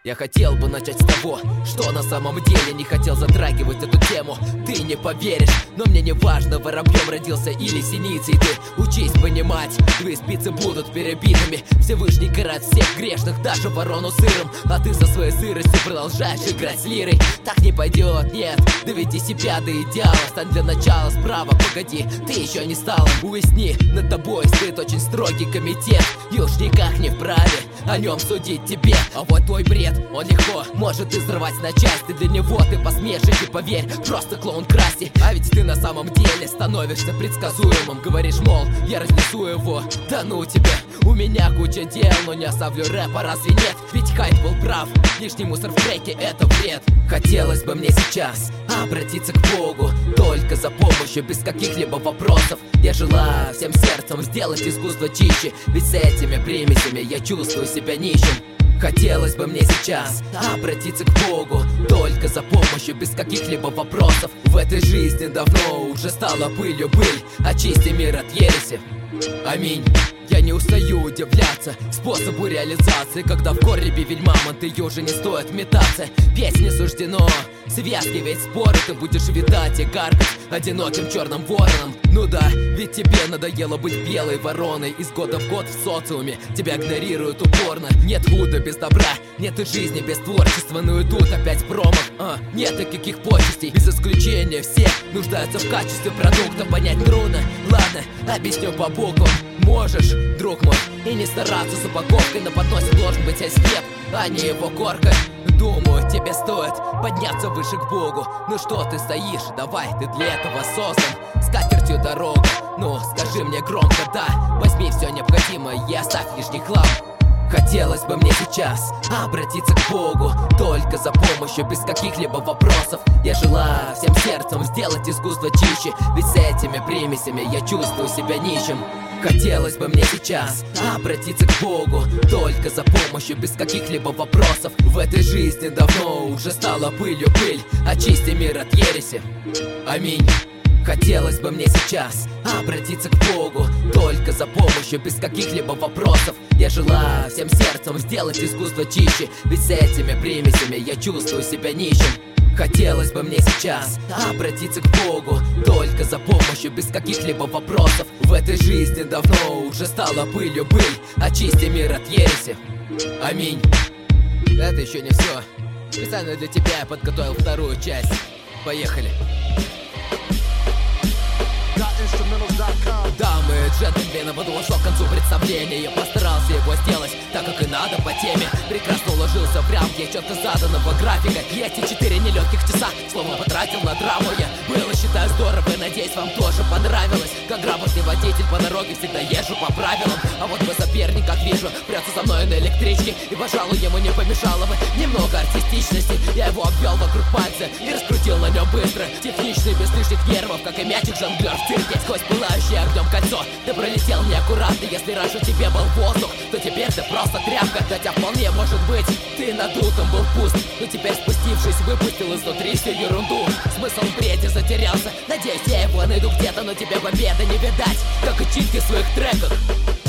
Я хотел бы начать с того, что на самом деле не хотел затрагивать эту тему. Ты не поверишь, но мне не важно, воробьем родился или синицей. Ты учись понимать, твои спицы будут перебитыми. Всевышний карает всех грешных, даже ворону сыром. А ты со своей сыростью продолжаешь играть с лирой. Так не пойдет, нет, доведи себя до идеала. Стань для начала справа, погоди, ты еще не стала. Уясни, над тобой стоит очень строгий комитет, и уж никак не вправе о нем судить тебе. А вот твой бред, он легко может изрывать на части. Для него ты посмешище, поверь, просто клоун Красти. А ведь ты на самом деле становишься предсказуемым. Говоришь, мол, я разнесу его, да ну тебя. У меня куча дел, но не оставлю рэпа, разве нет? Ведь Хайд был прав, лишний мусор в треке — это вред. Хотелось бы мне сейчас обратиться к Богу, только за помощью, без каких-либо вопросов. Я желаю всем сердцем сделать искусство чище, ведь с этими примесями я чувствую себя нищим. Хотелось бы мне сейчас обратиться к Богу, только за помощью, без каких-либо вопросов. В этой жизни давно уже стала пылью пыль, очисти мир от ереси. Аминь. Я не устаю удивляться способу реализации, когда в коре бивель мамонт, ее уже не стоит метаться. Песне суждено связки, ведь споры ты будешь видать и каркать одиноким черным вороном. Ну да, ведь тебе надоело быть белой вороной. Из года в год в социуме тебя игнорируют упорно. Нет худа без добра, нет и жизни без творчества. Ну и тут опять промах, нет никаких почестей. Без исключения все нуждаются в качестве продукта. Понять трудно, ладно, объясню по буквам. Можешь, друг мой, и не стараться с упаковкой. На подносе должен быть хлеб, а не его корка. Думаю, тебе стоит подняться выше к Богу. Ну что ты стоишь, давай, ты для этого создан. С катертью дорога, ну скажи мне громко, да. Возьми все необходимое и оставь лишний хлам. Хотелось бы мне сейчас обратиться к Богу, только за помощью, без каких-либо вопросов. Я желаю всем сердцем сделать искусство чище, ведь с этими примесями я чувствую себя нищим. Хотелось бы мне сейчас обратиться к Богу, только за помощью, без каких-либо вопросов. В этой жизни давно уже стала пылью пыль, очисти мир от ереси. Аминь. Хотелось бы мне сейчас обратиться к Богу, только за помощью, без каких-либо вопросов. Я желаю всем сердцем сделать искусство чище, ведь с этими примесями я чувствую себя нищим. Хотелось бы мне сейчас обратиться к Богу, только за помощью, без каких-либо вопросов. В этой жизни давно уже стала пылью пыль, очисти мир от ереси. Аминь. Это еще не все. Специально для тебя я подготовил вторую часть. Поехали. Дамы и джентльмены, подошел к концу представления. Я постарался его сделать так, как и надо по теме. Прекрасно уложился в рамки четко заданного графика. И эти 4 нелегких часа словно потратил на драму. Я было, считаю, здорово и надеюсь, вам тоже понравилось. Как грамотный водитель по дороге всегда езжу по правилам. А вот мой соперник, как вижу, прется со мной на электричке. И, пожалуй, ему не помешало бы немного артистичности. Я его обвел вокруг пальца и раскрутил на нем быстро. Техничный, без лишних нервов, как и мячик-жонглер в цирке. Сквозь пылающее огнем кольцо ты пролетел неаккуратно. Если раньше тебе был воздух, то теперь ты просто тряпка. Хотя вполне может быть ты надутым был пуст, но теперь спустившись выпустил изнутри всю ерунду. Смысл в бреде затерялся, надеюсь я его найду где-то, но тебе победы не видать, как и читки в своих треках.